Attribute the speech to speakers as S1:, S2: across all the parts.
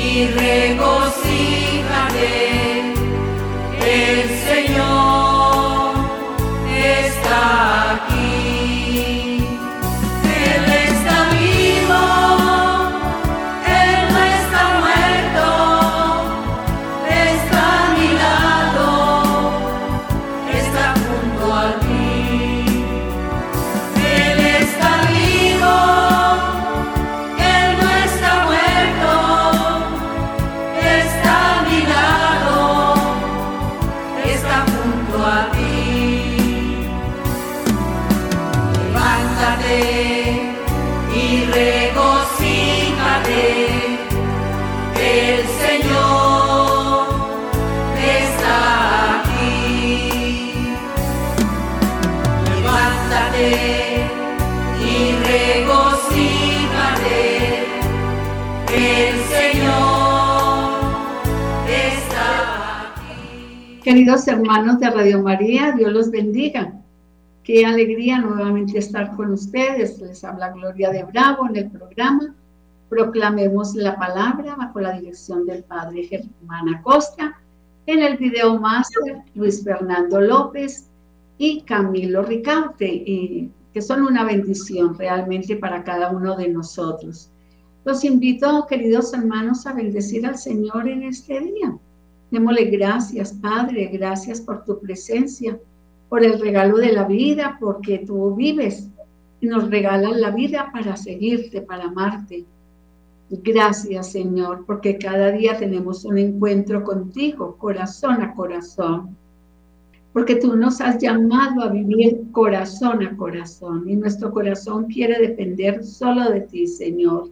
S1: y regocíjate, el Señor está aquí. Él está vivo, Él no está muerto, está a mi lado, está junto a ti. Él está vivo, Él no está muerto, está a mi lado, está junto a ti. Levántate y regocíjate, el Señor está aquí. Levántate y regocíjate, el Señor está aquí.
S2: Queridos hermanos de Radio María, Dios los bendiga. Qué alegría nuevamente estar con ustedes. Les habla Gloria de Bravo en el programa Proclamemos la Palabra, bajo la dirección del Padre Germán Acosta. En el video máster, Luis Fernando López y Camilo Ricaute, que son una bendición realmente para cada uno de nosotros. Los invito, queridos hermanos, a bendecir al Señor en este día. Démosle gracias, Padre, gracias por tu presencia, por el regalo de la vida, porque tú vives y nos regalas la vida para seguirte, para amarte. Gracias, Señor, porque cada día tenemos un encuentro contigo, corazón a corazón, porque tú nos has llamado a vivir corazón a corazón y nuestro corazón quiere depender solo de ti, Señor.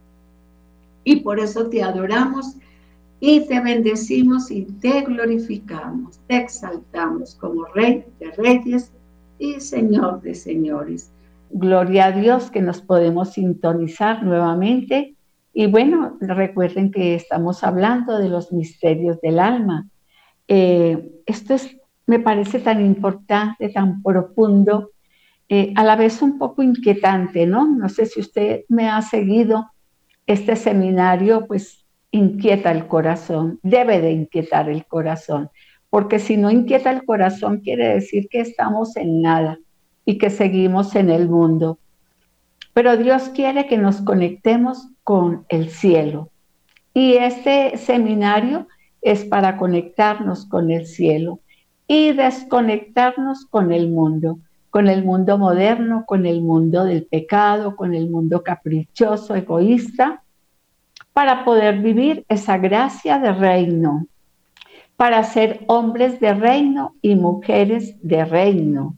S2: Y por eso te adoramos y te bendecimos y te glorificamos, te exaltamos como Rey de Reyes y Señor de Señores. Gloria a Dios que nos podemos sintonizar nuevamente. Y bueno, recuerden que estamos hablando de los misterios del alma. Esto me parece tan importante, tan profundo, a la vez un poco inquietante, ¿no? No sé si usted me ha seguido. Este seminario, pues, inquieta el corazón, debe de inquietar el corazón, porque si no inquieta el corazón quiere decir que estamos en nada y que seguimos en el mundo. Pero Dios quiere que nos conectemos con el cielo. Y este seminario es para conectarnos con el cielo y desconectarnos con el mundo moderno, con el mundo del pecado, con el mundo caprichoso, egoísta, para poder vivir esa gracia de reino, para ser hombres de reino y mujeres de reino.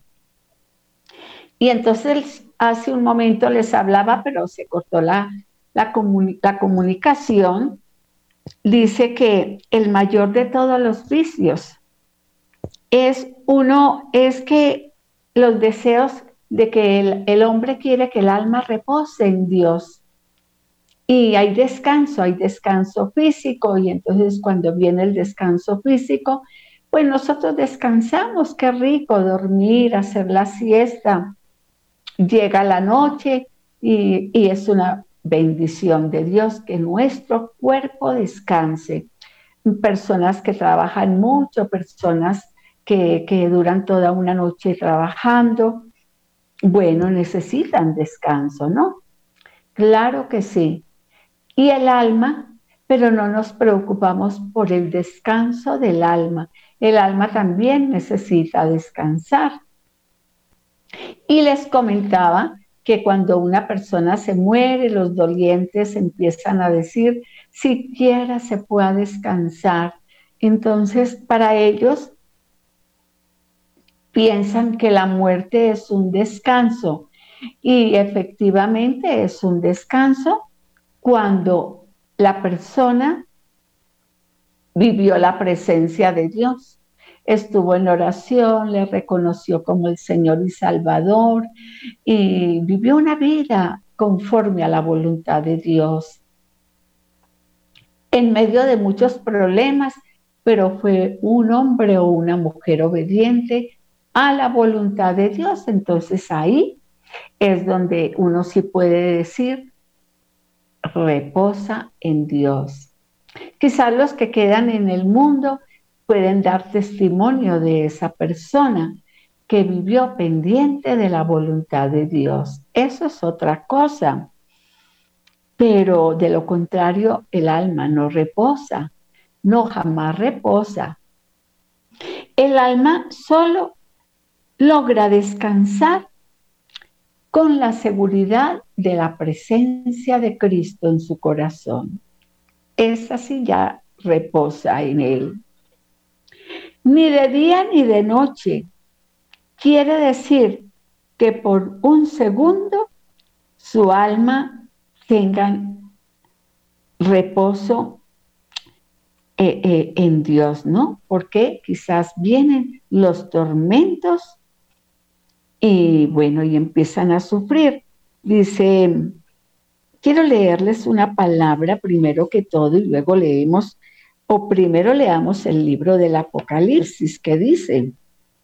S2: Y entonces hace un momento les hablaba, pero se cortó la comunicación. Dice que el mayor de todos los vicios es que los deseos de que el hombre quiere que el alma repose en Dios. Y hay descanso físico, y entonces cuando viene el descanso físico, pues nosotros descansamos, qué rico dormir, hacer la siesta. Llega la noche y es una bendición de Dios que nuestro cuerpo descanse. Personas que trabajan mucho, personas que duran toda una noche trabajando, bueno, necesitan descanso, ¿no? Claro que sí. Y el alma, pero no nos preocupamos por el descanso del alma. El alma también necesita descansar. Y les comentaba que cuando una persona se muere, los dolientes empiezan a decir, siquiera se pueda descansar. Entonces, para ellos, piensan que la muerte es un descanso. Y efectivamente es un descanso cuando la persona vivió la presencia de Dios, estuvo en oración, le reconoció como el Señor y Salvador y vivió una vida conforme a la voluntad de Dios. En medio de muchos problemas, pero fue un hombre o una mujer obediente a la voluntad de Dios. Entonces ahí es donde uno sí puede decir, reposa en Dios. Quizás los que quedan en el mundo pueden dar testimonio de esa persona que vivió pendiente de la voluntad de Dios. Eso es otra cosa. Pero de lo contrario, el alma no reposa, no jamás reposa. El alma solo logra descansar con la seguridad de la presencia de Cristo en su corazón. Esa sí ya reposa en él. Ni de día ni de noche. Quiere decir que por un segundo su alma tenga reposo en Dios, ¿no? Porque quizás vienen los tormentos y bueno, y empiezan a sufrir. Dice, quiero leerles una palabra primero que todo y luego leemos, o primero leamos el libro del Apocalipsis, que dice,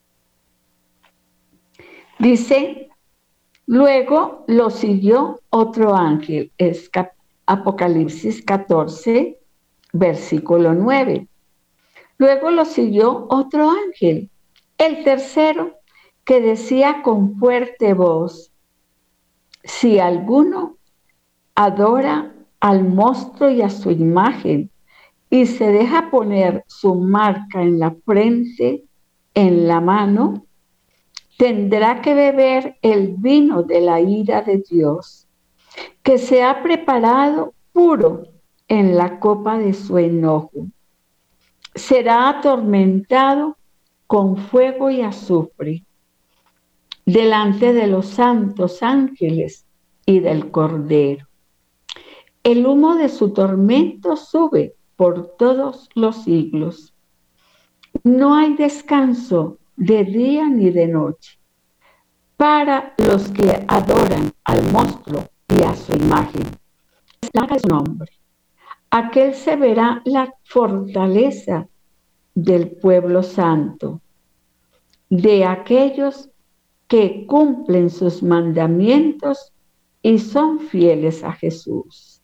S2: luego lo siguió otro ángel, es Apocalipsis 14, versículo 9. Luego lo siguió otro ángel, el tercero, que decía con fuerte voz, si alguno adora al monstruo y a su imagen y se deja poner su marca en la frente, en la mano, tendrá que beber el vino de la ira de Dios, que se ha preparado puro en la copa de su enojo. Será atormentado con fuego y azufre delante de los santos ángeles y del Cordero. El humo de su tormento sube por todos los siglos. No hay descanso de día ni de noche para los que adoran al monstruo y a su imagen. Es su nombre. Aquel se verá la fortaleza del pueblo santo, de aquellos que cumplen sus mandamientos y son fieles a Jesús.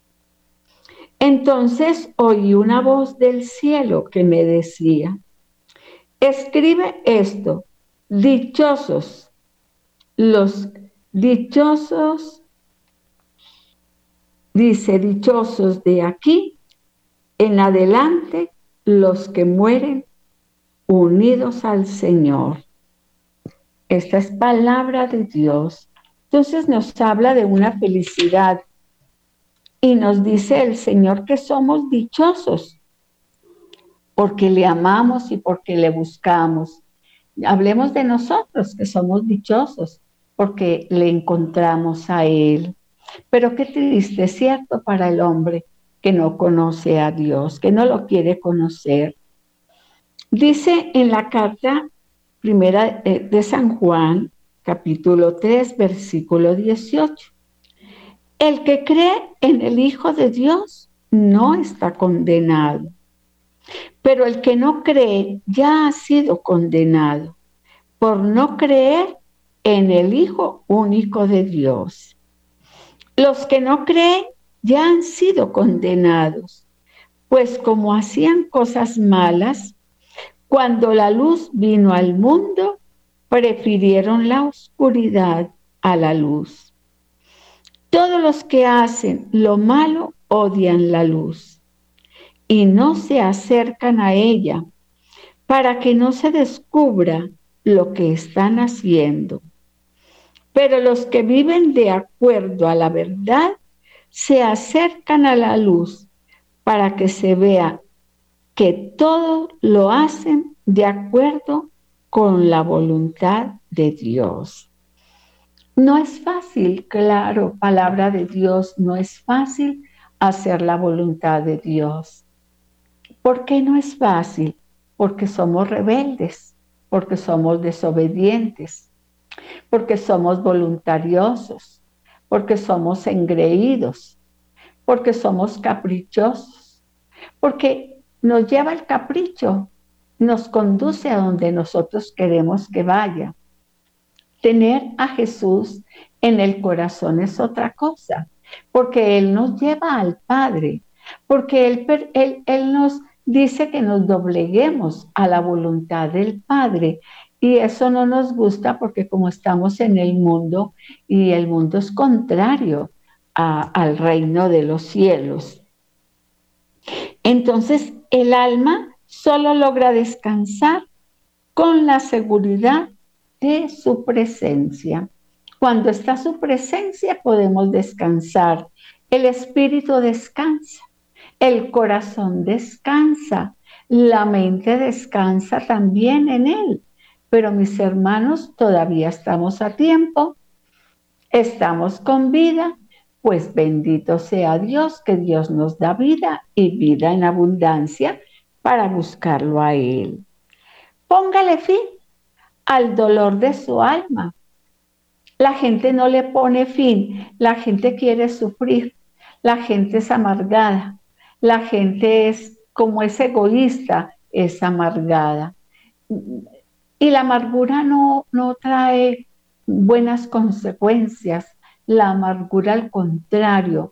S2: Entonces oí una voz del cielo que me decía, escribe esto, dichosos los dichosos, dice, dichosos de aquí en adelante los que mueren unidos al Señor. Esta es palabra de Dios. Entonces nos habla de una felicidad y nos dice el Señor que somos dichosos porque le amamos y porque le buscamos. Hablemos de nosotros que somos dichosos porque le encontramos a Él. Pero qué triste, es cierto, para el hombre que no conoce a Dios, que no lo quiere conocer. Dice en la carta primera de San Juan, capítulo 3, versículo 18. El que cree en el Hijo de Dios no está condenado, pero el que no cree ya ha sido condenado por no creer en el Hijo único de Dios. Los que no creen ya han sido condenados, pues como hacían cosas malas, cuando la luz vino al mundo, prefirieron la oscuridad a la luz. Todos los que hacen lo malo odian la luz y no se acercan a ella para que no se descubra lo que están haciendo. Pero los que viven de acuerdo a la verdad se acercan a la luz para que se vea que todo lo hacen de acuerdo con la voluntad de Dios. No es fácil, claro, palabra de Dios, no es fácil hacer la voluntad de Dios. ¿Por qué no es fácil? Porque somos rebeldes, porque somos desobedientes, porque somos voluntariosos, porque somos engreídos, porque somos caprichosos, porque nos lleva el capricho, nos conduce a donde nosotros queremos que vaya. Tener a Jesús en el corazón es otra cosa, porque Él nos lleva al Padre, porque Él nos dice que nos dobleguemos a la voluntad del Padre. Y eso no nos gusta porque como estamos en el mundo y el mundo es contrario al reino de los cielos. Entonces el alma solo logra descansar con la seguridad de su presencia. Cuando está su presencia podemos descansar. El espíritu descansa, el corazón descansa, la mente descansa también en él. Pero mis hermanos, todavía estamos a tiempo, estamos con vida, pues bendito sea Dios, que Dios nos da vida y vida en abundancia para buscarlo a Él. Póngale fin al dolor de su alma. La gente no le pone fin, la gente quiere sufrir, la gente es amargada, la gente es como es egoísta, es amargada. Y la amargura no trae buenas consecuencias, la amargura al contrario,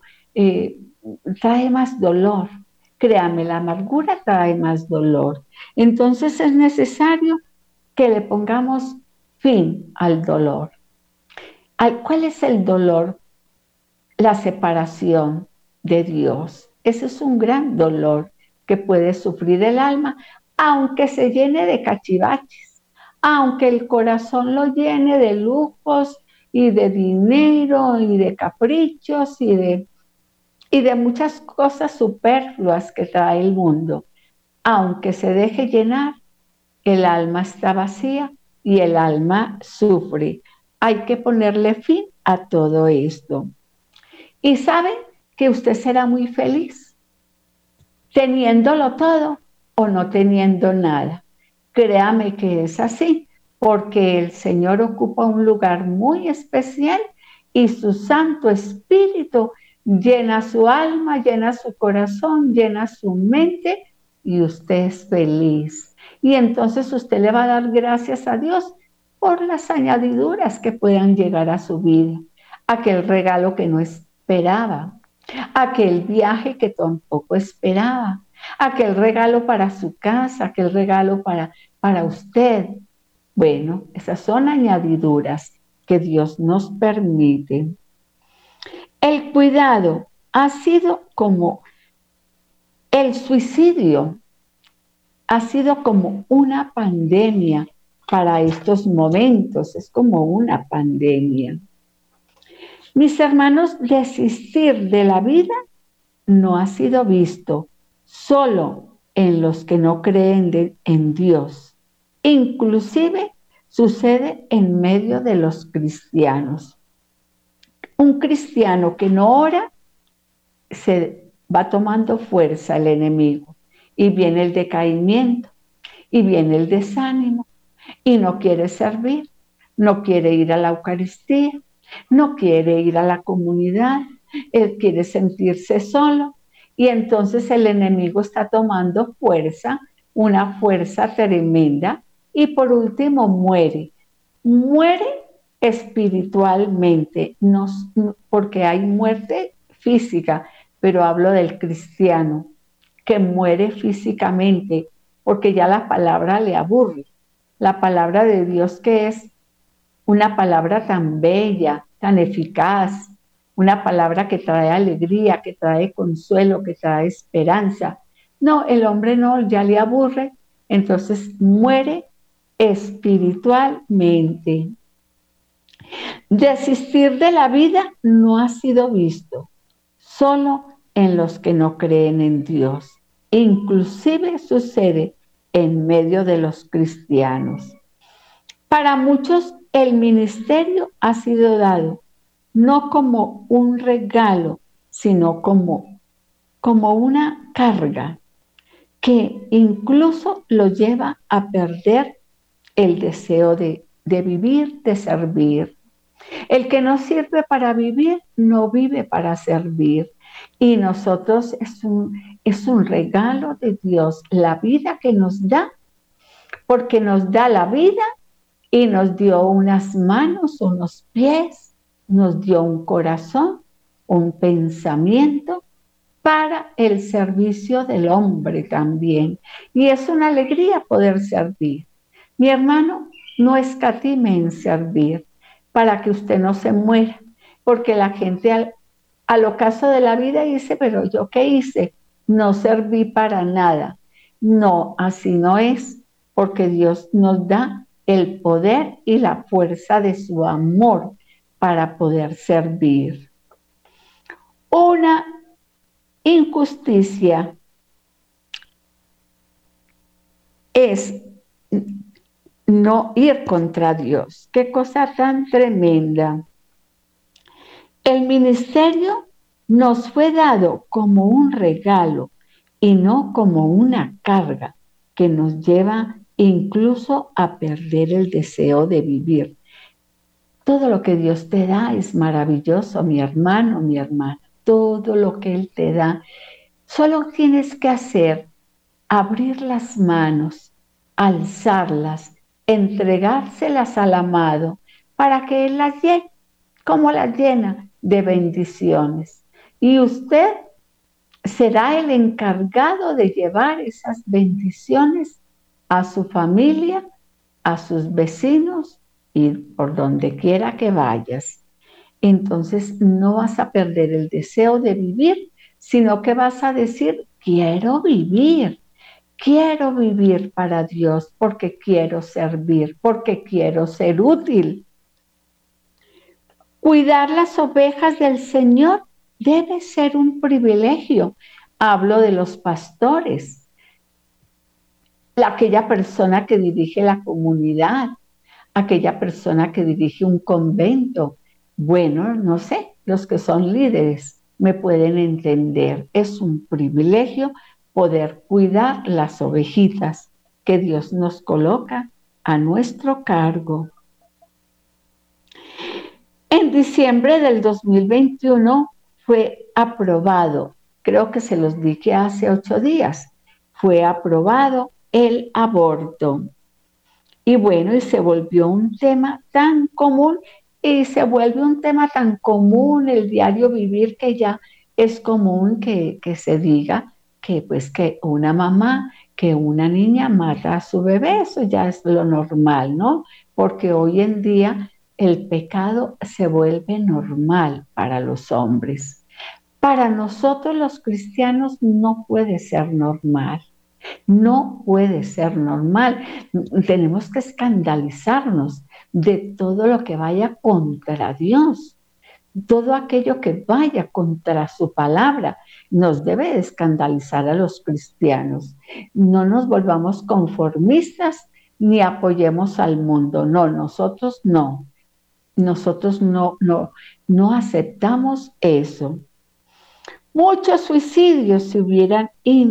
S2: trae más dolor. Créame, la amargura trae más dolor. Entonces es necesario que le pongamos fin al dolor. ¿Cuál es el dolor? La separación de Dios. Ese es un gran dolor que puede sufrir el alma, aunque se llene de cachivaches, aunque el corazón lo llene de lujos y de dinero y de caprichos y de muchas cosas superfluas que trae el mundo. Aunque se deje llenar, el alma está vacía y el alma sufre. Hay que ponerle fin a todo esto. Y sabe que usted será muy feliz teniéndolo todo o no teniendo nada. Créame que es así, porque el Señor ocupa un lugar muy especial y su Santo Espíritu llena su alma, llena su corazón, llena su mente y usted es feliz. Y entonces usted le va a dar gracias a Dios por las añadiduras que puedan llegar a su vida, aquel regalo que no esperaba, aquel viaje que tampoco esperaba, aquel regalo para su casa, aquel regalo para usted. Bueno, esas son añadiduras que Dios nos permite. El cuidado ha sido como el suicidio, ha sido como una pandemia para estos momentos, es como una pandemia. Mis hermanos, desistir de la vida no ha sido visto solo en los que no creen en Dios. Inclusive sucede en medio de los cristianos. Un cristiano que no ora, se va tomando fuerza el enemigo y viene el decaimiento y viene el desánimo y no quiere servir, no quiere ir a la Eucaristía, no quiere ir a la comunidad, él quiere sentirse solo y entonces el enemigo está tomando fuerza, una fuerza tremenda y por último muere espiritualmente, no, porque hay muerte física, pero hablo del cristiano que muere físicamente porque ya la palabra le aburre. La palabra de Dios, que es una palabra tan bella, tan eficaz, una palabra que trae alegría, que trae consuelo, que trae esperanza. No, el hombre no, ya le aburre, entonces muere espiritualmente. Desistir de la vida no ha sido visto solo en los que no creen en Dios. Inclusive sucede en medio de los cristianos. Para muchos el ministerio ha sido dado no como un regalo, sino como una carga que incluso lo lleva a perder el deseo de vivir, de servir. El que no sirve para vivir, no vive para servir. Y nosotros es un regalo de Dios, la vida que nos da, porque nos da la vida y nos dio unas manos, unos pies, nos dio un corazón, un pensamiento
S3: para el servicio del hombre también. Y es una alegría poder servir. Mi hermano, no escatime en servir para que usted no se muera, porque la gente al ocaso de la vida dice, pero ¿yo qué hice? No serví para nada. No, así no es, porque Dios nos da el poder y la fuerza de su amor para poder servir. Una injusticia es no ir contra Dios. Qué cosa tan tremenda. El ministerio nos fue dado como un regalo y no como una carga que nos lleva incluso a perder el deseo de vivir. Todo lo que Dios te da es maravilloso, mi hermano, mi hermana. Todo lo que Él te da. Solo tienes que hacer, abrir las manos, alzarlas, entregárselas al amado para que Él las llene, como las llena de bendiciones. Y usted será el encargado de llevar esas bendiciones a su familia, a sus vecinos y por donde quiera que vayas. Entonces no vas a perder el deseo de vivir, sino que vas a decir, quiero vivir para Dios, porque quiero servir, porque quiero ser útil. Cuidar las ovejas del Señor debe ser un privilegio. Hablo de los pastores, aquella persona que dirige la comunidad, aquella persona que dirige un convento. Bueno, no sé, los que son líderes me pueden entender. Es un privilegio poder cuidar las ovejitas que Dios nos coloca a nuestro cargo. En diciembre del 2021 fue aprobado, creo que se los dije hace 8 días, fue aprobado el aborto. Y bueno, y se volvió un tema tan común, y se vuelve un tema tan común el diario vivir, que ya es común que se diga que pues que una mamá, que una niña mata a su bebé, eso ya es lo normal, ¿no? Porque hoy en día el pecado se vuelve normal para los hombres. Para nosotros los cristianos no puede ser normal. No puede ser normal. Tenemos que escandalizarnos de todo lo que vaya contra Dios. Todo aquello que vaya contra su palabra nos debe escandalizar a los cristianos. No nos volvamos conformistas ni apoyemos al mundo. No, nosotros no. Nosotros no aceptamos eso. Muchos suicidios se hubieran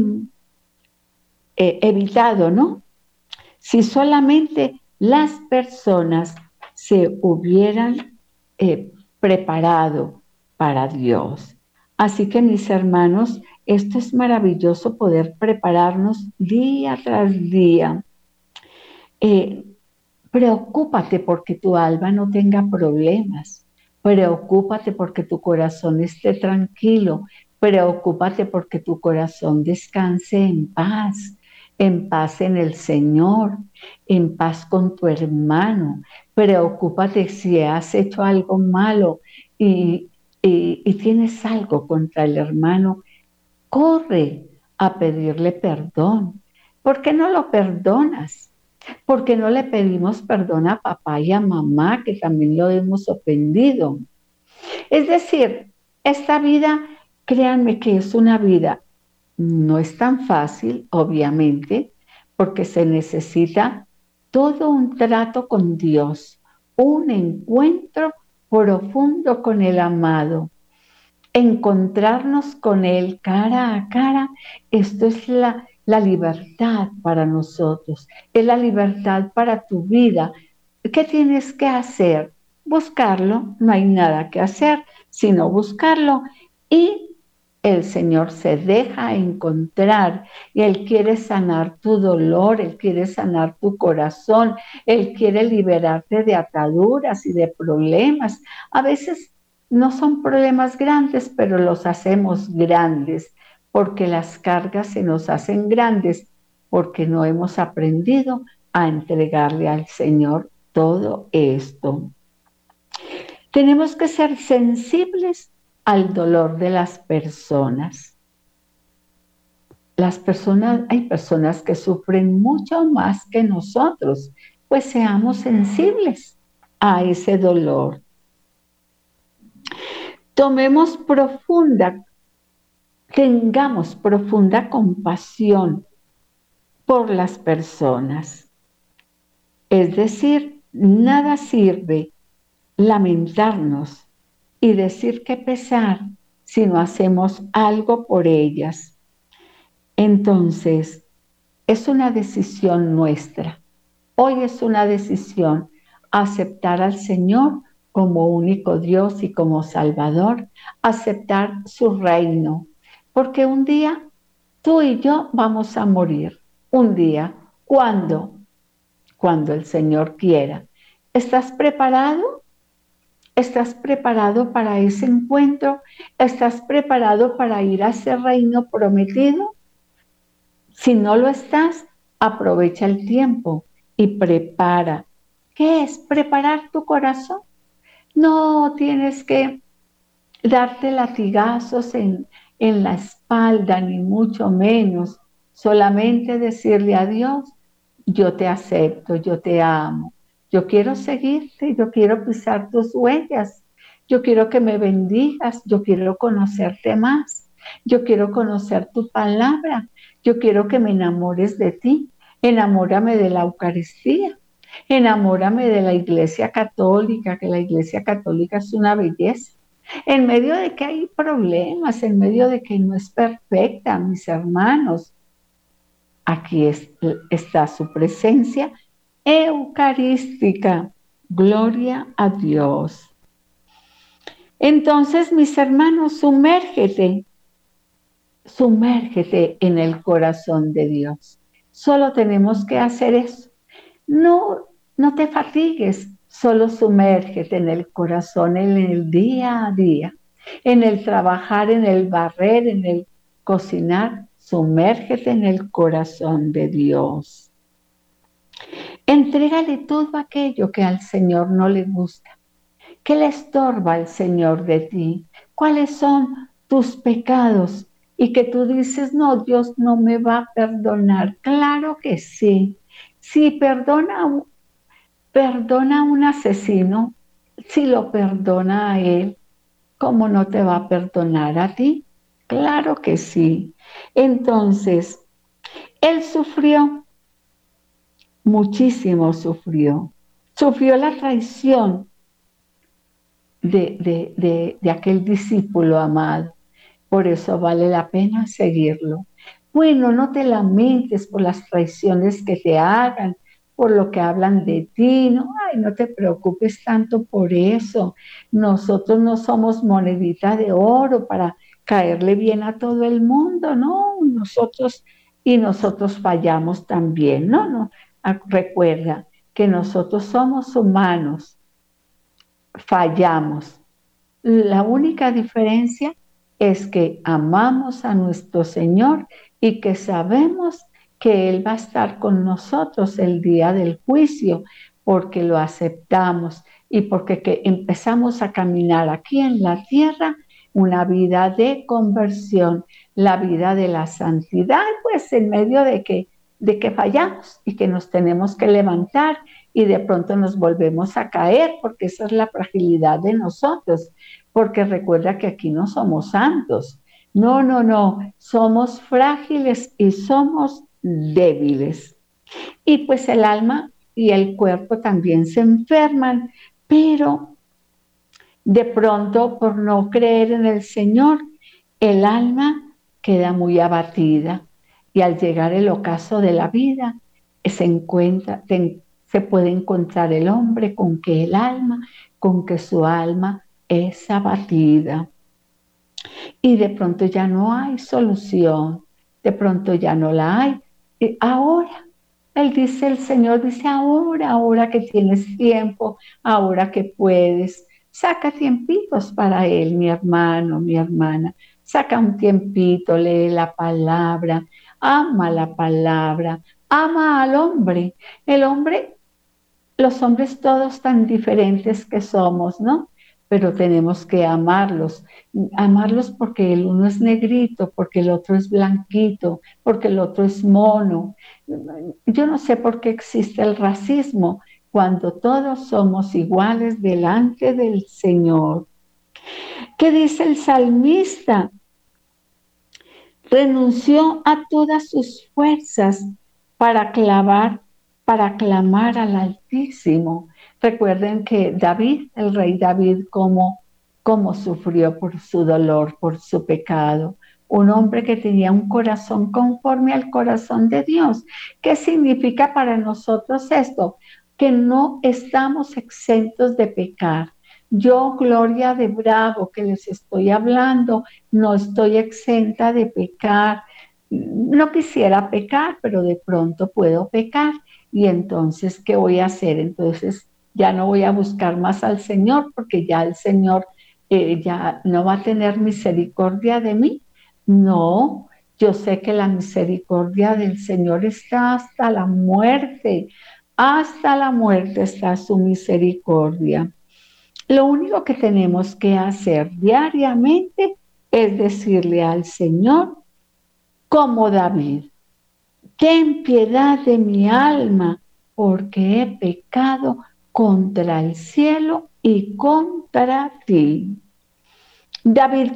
S3: evitado, ¿no? Si solamente las personas se hubieran preparado para Dios. Así que, mis hermanos, esto es maravilloso, poder prepararnos día tras día. Preocúpate porque tu alma no tenga problemas. Preocúpate porque tu corazón esté tranquilo. Preocúpate porque tu corazón descanse en paz en el Señor, en paz con tu hermano. Preocúpate si has hecho algo malo y tienes algo contra el hermano. Corre a pedirle perdón. ¿Por qué no lo perdonas? ¿Por qué no le pedimos perdón a papá y a mamá, que también lo hemos ofendido? Es decir, esta vida, créanme que es una vida, no es tan fácil, obviamente, porque se necesita todo un trato con Dios, un encuentro profundo con el amado, encontrarnos con Él cara a cara. Esto es la libertad para nosotros, es la libertad para tu vida. ¿Qué tienes que hacer? Buscarlo, no hay nada que hacer, sino buscarlo, y el Señor se deja encontrar y Él quiere sanar tu dolor, Él quiere sanar tu corazón, Él quiere liberarte de ataduras y de problemas. A veces no son problemas grandes, pero los hacemos grandes porque las cargas se nos hacen grandes, porque no hemos aprendido a entregarle al Señor todo esto. Tenemos que ser sensibles al dolor de las personas. Hay personas que sufren mucho más que nosotros, pues seamos sensibles a ese dolor. Tengamos profunda compasión por las personas. Es decir, nada sirve lamentarnos y decir qué pesar si no hacemos algo por ellas. Entonces, es una decisión nuestra. Hoy es una decisión aceptar al Señor como único Dios y como Salvador, aceptar su reino, porque un día tú y yo vamos a morir. Un día, ¿cuándo? Cuando el Señor quiera. ¿Estás preparado? ¿Estás preparado para ese encuentro? ¿Estás preparado para ir a ese reino prometido? Si no lo estás, aprovecha el tiempo y prepara. ¿Qué es preparar tu corazón? No tienes que darte latigazos en la espalda, ni mucho menos. Solamente decirle a Dios, yo te acepto, yo te amo. Yo quiero seguirte, yo quiero pisar tus huellas. Yo quiero que me bendigas, yo quiero conocerte más. Yo quiero conocer tu palabra. Yo quiero que me enamores de ti. Enamórame de la Eucaristía. Enamórame de la Iglesia Católica, que la Iglesia Católica es una belleza. En medio de que hay problemas, en medio de que no es perfecta, mis hermanos, aquí está su presencia eucarística. Gloria a Dios. Entonces, mis hermanos, sumérgete en el corazón de Dios. Solo tenemos que hacer eso. No te fatigues, solo sumérgete en el corazón, en el día a día, en el trabajar, en el barrer, en el cocinar. Sumérgete en el corazón de Dios. Entrégale todo aquello que al Señor no le gusta. ¿Qué le estorba al Señor de ti? ¿Cuáles son tus pecados? Y que tú dices, no, Dios no me va a perdonar. Claro que sí. Si perdona a un asesino, si lo perdona a él, ¿cómo no te va a perdonar a ti? Claro que sí. Entonces, él sufrió, muchísimo sufrió. Sufrió la traición de aquel discípulo amado. Por eso vale la pena seguirlo. Bueno, no te lamentes por las traiciones que te hagan, por lo que hablan de ti. No te preocupes tanto por eso. Nosotros no somos monedita de oro para caerle bien a todo el mundo, no. Nosotros fallamos también, no. Recuerda que nosotros somos humanos, fallamos. La única diferencia es que amamos a nuestro Señor y que sabemos que Él va a estar con nosotros el día del juicio, porque lo aceptamos y porque empezamos a caminar aquí en la tierra una vida de conversión, la vida de la santidad, pues en medio de que fallamos y que nos tenemos que levantar y de pronto nos volvemos a caer, porque esa es la fragilidad de nosotros. Porque recuerda que aquí no somos santos. No. Somos frágiles y somos débiles. Y pues el alma y el cuerpo también se enferman, pero de pronto por no creer en el Señor, el alma queda muy abatida. Y al llegar el ocaso de la vida, se puede encontrar el hombre con que su alma es abatida. Y de pronto ya no hay solución, de pronto ya no la hay. Y ahora, el Señor dice, ahora que tienes tiempo, ahora que puedes, saca tiempitos para Él, mi hermano, mi hermana. Saca un tiempito, lee la palabra, ama la palabra, ama al hombre. El hombre, los hombres todos tan diferentes que somos, ¿no? Pero tenemos que amarlos porque el uno es negrito, porque el otro es blanquito, porque el otro es mono. Yo no sé por qué existe el racismo cuando todos somos iguales delante del Señor. ¿Qué dice el salmista? Renunció a todas sus fuerzas para clamar al Altísimo. Recuerden que David, el rey David, cómo sufrió por su dolor, por su pecado. Un hombre que tenía un corazón conforme al corazón de Dios. ¿Qué significa para nosotros esto? Que no estamos exentos de pecar. Yo, Gloria de Bravo, que les estoy hablando, no estoy exenta de pecar. No quisiera pecar, pero de pronto puedo pecar. Y entonces, ¿qué voy a hacer? Entonces, ya no voy a buscar más al Señor, porque ya el Señor ya no va a tener misericordia de mí. No, yo sé que la misericordia del Señor está hasta la muerte. Hasta la muerte está su misericordia. Lo único que tenemos que hacer diariamente es decirle al Señor, como David, ten piedad de mi alma, porque he pecado contra el cielo y contra ti. David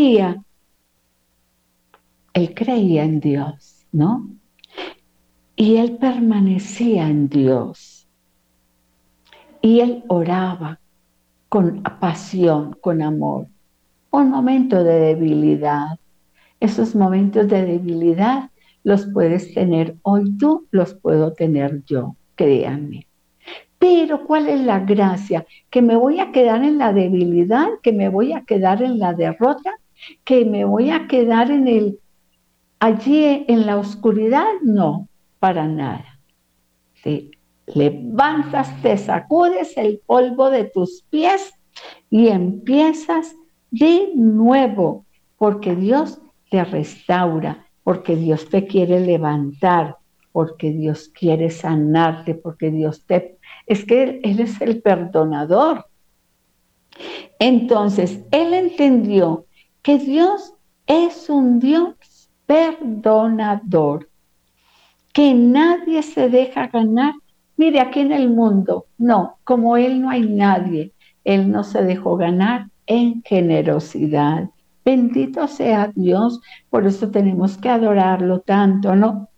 S3: él creía en Dios, ¿no? Y él permanecía en Dios. Y él oraba con pasión, con amor. Un momento de debilidad. Esos momentos de debilidad los puedes tener hoy tú, los puedo tener yo, créanme. Pero ¿cuál es la gracia? ¿Que me voy a quedar en la debilidad? ¿Que me voy a quedar en la derrota? ¿Que me voy a quedar allí en la oscuridad? No, para nada. Te levantas, te sacudes el polvo de tus pies y empiezas de nuevo, porque Dios te restaura, porque Dios te quiere levantar, porque Dios quiere sanarte, porque es que Él es el perdonador. Entonces, Él entendió que Dios es un Dios perdonador, que nadie se deja ganar. Mire, aquí en el mundo, no, como Él no hay nadie. Él no se dejó ganar en generosidad. Bendito sea Dios, por eso tenemos que adorarlo tanto, ¿no?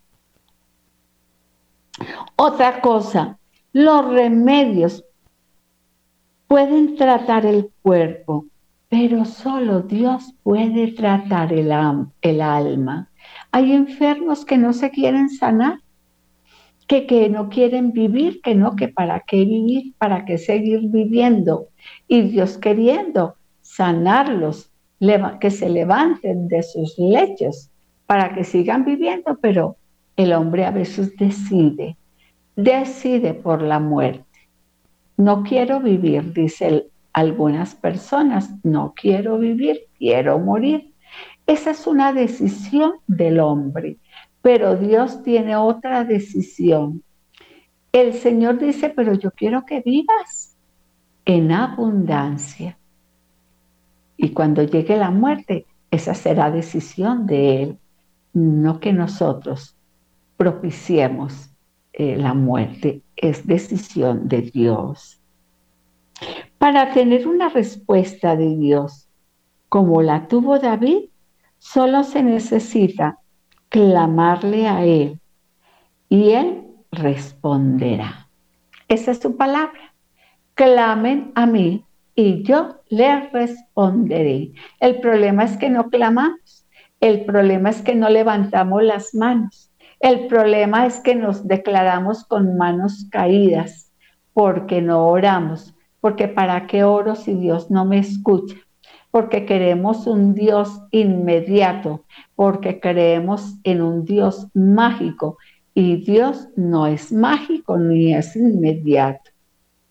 S3: Otra cosa, los remedios pueden tratar el cuerpo, pero solo Dios puede tratar el alma. Hay enfermos que no se quieren sanar, que no quieren vivir, que para qué vivir, para qué seguir viviendo. Y Dios queriendo sanarlos, que se levanten de sus lechos para que sigan viviendo, pero el hombre a veces decide por la muerte. No quiero vivir, dicen algunas personas, no quiero vivir, quiero morir. Esa es una decisión del hombre, pero Dios tiene otra decisión. El Señor dice, pero yo quiero que vivas en abundancia. Y cuando llegue la muerte, esa será decisión de Él, no que nosotros propiciemos la muerte, es decisión de Dios. Para tener una respuesta de Dios como la tuvo David, solo se necesita clamarle a Él y Él responderá. Esa es su palabra. Clamen a mí y yo les responderé. El problema es que no clamamos. El problema es que no levantamos las manos. El problema es que nos declaramos con manos caídas porque no oramos. Porque ¿para qué oro si Dios no me escucha? Porque queremos un Dios inmediato, porque creemos en un Dios mágico. Y Dios no es mágico ni es inmediato.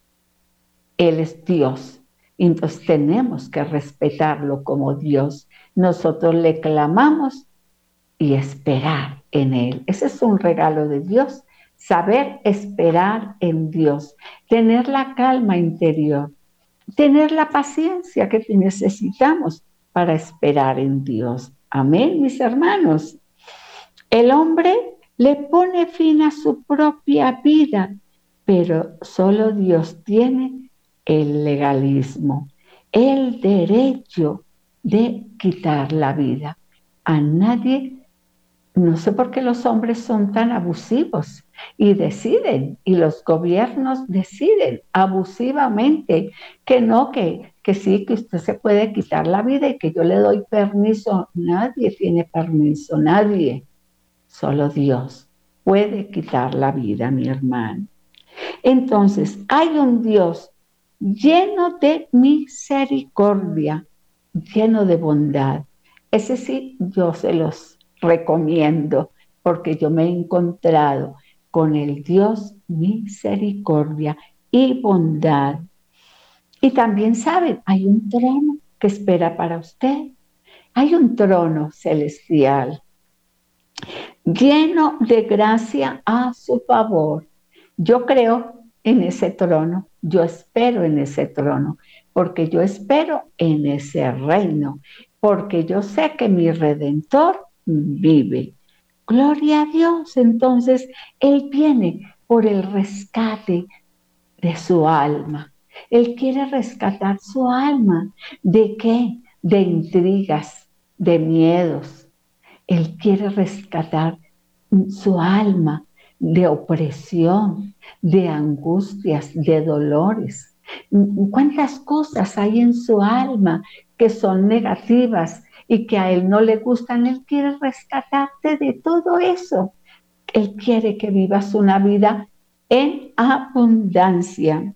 S3: Él es Dios. Entonces tenemos que respetarlo como Dios. nosotros le clamamos y esperar en Él. Ese es un regalo de Dios, saber esperar en Dios, tener la calma interior, tener la paciencia que necesitamos para esperar en Dios. Amén, mis hermanos. El hombre le pone fin a su propia vida, pero solo Dios tiene el legalismo, el derecho de quitar la vida. A nadie, no sé por qué los hombres son tan abusivos y deciden, y los gobiernos deciden abusivamente que no, que sí, que usted se puede quitar la vida y que yo le doy permiso. Nadie tiene permiso, nadie. Solo Dios puede quitar la vida, mi hermano. Entonces, hay un Dios lleno de misericordia, lleno de bondad. Ese sí, yo se los recomiendo, porque yo me he encontrado con el Dios misericordia y bondad. Y también saben, hay un trono que espera para usted. Hay un trono celestial lleno de gracia a su favor. Yo creo en ese trono, yo espero en ese trono, porque yo espero en ese reino, porque yo sé que mi Redentor vive. Gloria a Dios. Entonces, Él viene por el rescate de su alma. Él quiere rescatar su alma. ¿De qué? De intrigas, de miedos. Él quiere rescatar su alma de opresión, de angustias, de dolores. ¿Cuántas cosas hay en su alma que son negativas y que a Él no le gustan? Él quiere rescatarte de todo eso. Él quiere que vivas una vida en abundancia.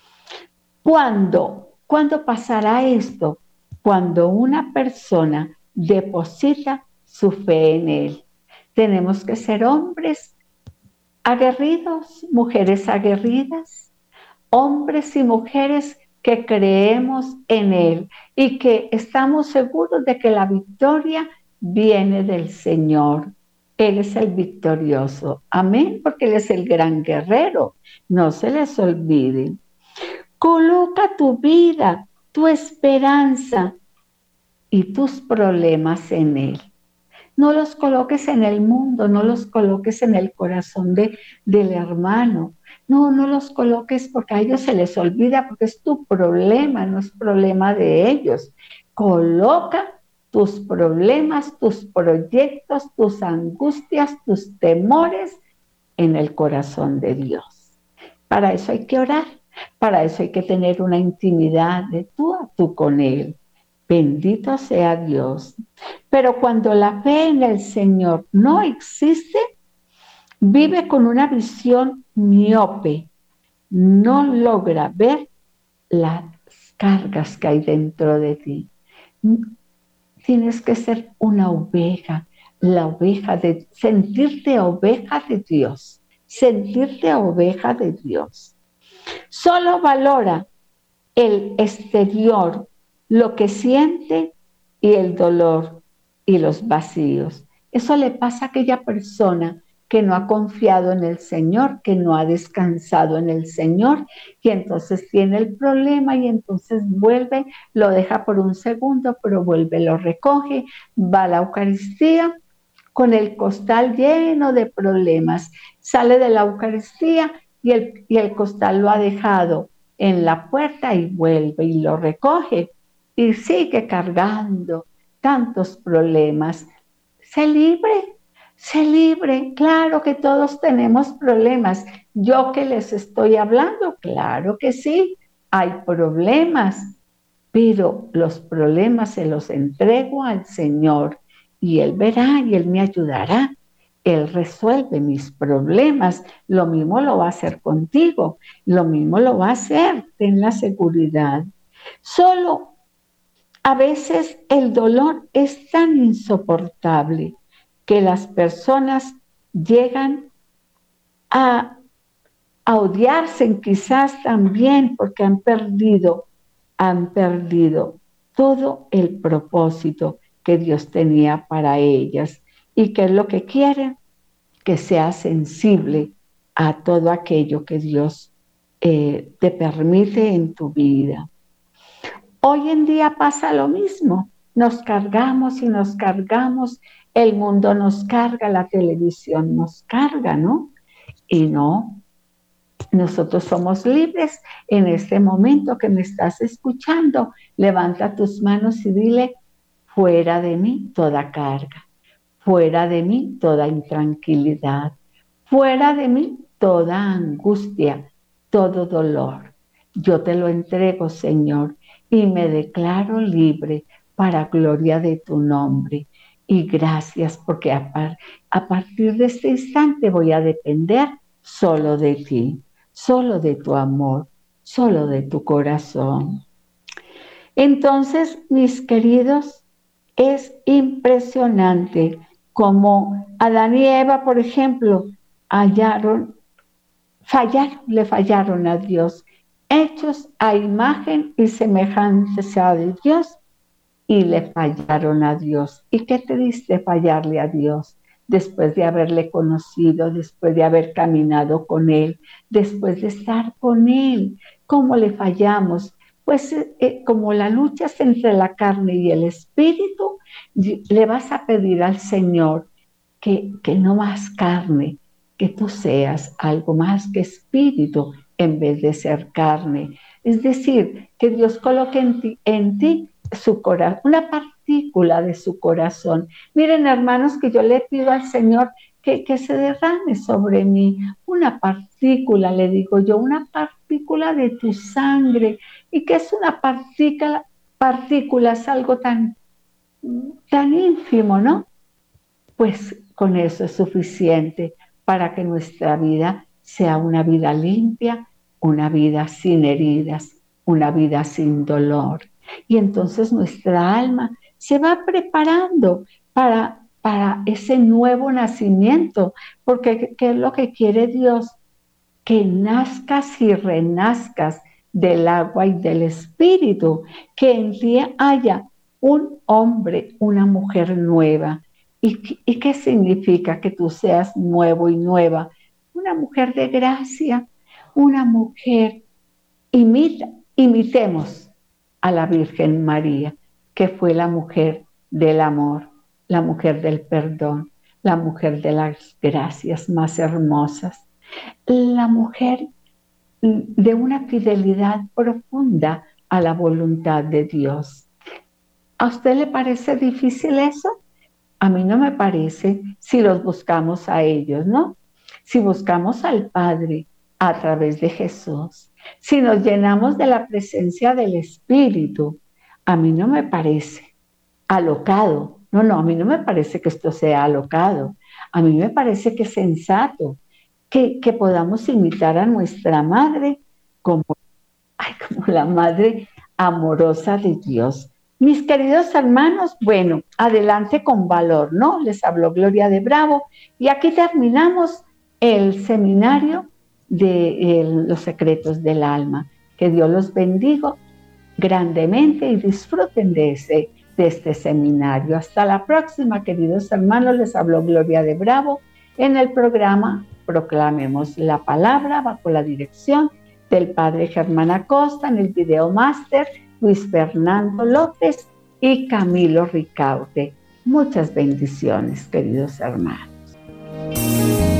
S3: ¿Cuándo pasará esto? Cuando una persona deposita su fe en Él. Tenemos que ser hombres aguerridos, mujeres aguerridas, hombres y mujeres que creemos en Él y que estamos seguros de que la victoria viene del Señor. Él es el victorioso. Amén, porque Él es el gran guerrero. No se les olvide. Coloca tu vida, tu esperanza y tus problemas en Él. No los coloques en el mundo, no los coloques en el corazón del hermano. No los coloques porque a ellos se les olvida, porque es tu problema, no es problema de ellos. Coloca tus problemas, tus proyectos, tus angustias, tus temores en el corazón de Dios. Para eso hay que orar, para eso hay que tener una intimidad de tú a tú con Él. Bendito sea Dios. Pero cuando la fe en el Señor no existe, vive con una visión miope, no logra ver las cargas que hay dentro de ti. Tienes que ser una oveja, la oveja de, sentirte oveja de Dios, sentirte oveja de Dios. Solo valora el exterior, lo que siente y el dolor y los vacíos. Eso le pasa a aquella persona que no ha confiado en el Señor, que no ha descansado en el Señor, y entonces tiene el problema y entonces vuelve, lo deja por un segundo, pero vuelve, lo recoge, va a la Eucaristía con el costal lleno de problemas, sale de la Eucaristía y el costal lo ha dejado en la puerta y vuelve y lo recoge y sigue cargando tantos problemas. Sé libre, claro que todos tenemos problemas. Yo que les estoy hablando, claro que sí, hay problemas, pero los problemas se los entrego al Señor y Él verá y Él me ayudará. Él resuelve mis problemas, lo mismo lo va a hacer contigo, lo mismo lo va a hacer, ten la seguridad. Solo a veces el dolor es tan insoportable que las personas llegan a odiarse quizás también porque han perdido todo el propósito que Dios tenía para ellas. ¿Y qué es lo que quieren? Que seas sensible a todo aquello que Dios te permite en tu vida. Hoy en día pasa lo mismo. Nos cargamos y nos cargamos. El mundo nos carga, la televisión nos carga, ¿no? Y no, nosotros somos libres. En este momento que me estás escuchando, levanta tus manos y dile: fuera de mí toda carga, fuera de mí toda intranquilidad, fuera de mí toda angustia, todo dolor. Yo te lo entrego, Señor, y me declaro libre para gloria de tu nombre. Y gracias porque a partir de este instante voy a depender solo de ti, solo de tu amor, solo de tu corazón. Entonces, mis queridos, es impresionante como Adán y Eva, por ejemplo, le fallaron a Dios, hechos a imagen y semejanza de Dios, y le fallaron a Dios. Y qué triste fallarle a Dios después de haberle conocido, después de haber caminado con Él, después de estar con Él. ¿Cómo le fallamos? Pues como la lucha es entre la carne y el espíritu, le vas a pedir al Señor que no más carne, que tú seas algo más que espíritu en vez de ser carne. Es decir, que Dios coloque en ti su corazón, una partícula de su corazón. Miren, hermanos, que yo le pido al Señor que se derrame sobre mí una partícula, le digo yo, una partícula de tu sangre. ¿Y qué es una partícula? Es algo tan ínfimo, ¿no? Pues con eso es suficiente para que nuestra vida sea una vida limpia, una vida sin heridas, una vida sin dolor. Y entonces nuestra alma se va preparando para ese nuevo nacimiento, porque ¿qué es lo que quiere Dios? Que nazcas y renazcas del agua y del espíritu, que en ti haya un hombre, una mujer nueva. ¿Y qué significa que tú seas nuevo y nueva? Una mujer de gracia, una mujer. Imitemos a la Virgen María, que fue la mujer del amor, la mujer del perdón, la mujer de las gracias más hermosas, la mujer de una fidelidad profunda a la voluntad de Dios. ¿A usted le parece difícil eso? A mí no me parece, si los buscamos a ellos, ¿no? Si buscamos al Padre a través de Jesús, si nos llenamos de la presencia del Espíritu, a mí no me parece alocado. No, a mí no me parece que esto sea alocado. A mí me parece que es sensato que podamos imitar a nuestra Madre como la Madre amorosa de Dios. Mis queridos hermanos, bueno, adelante con valor, ¿no? Les habló Gloria de Bravo y aquí terminamos el seminario de los secretos del alma. Que Dios los bendiga grandemente y disfruten de este seminario. Hasta la próxima, queridos hermanos, les habló Gloria de Bravo en el programa Proclamemos la Palabra, bajo la dirección del Padre Germán Acosta, en el video máster Luis Fernando López y Camilo Ricaurte. Muchas bendiciones, queridos hermanos.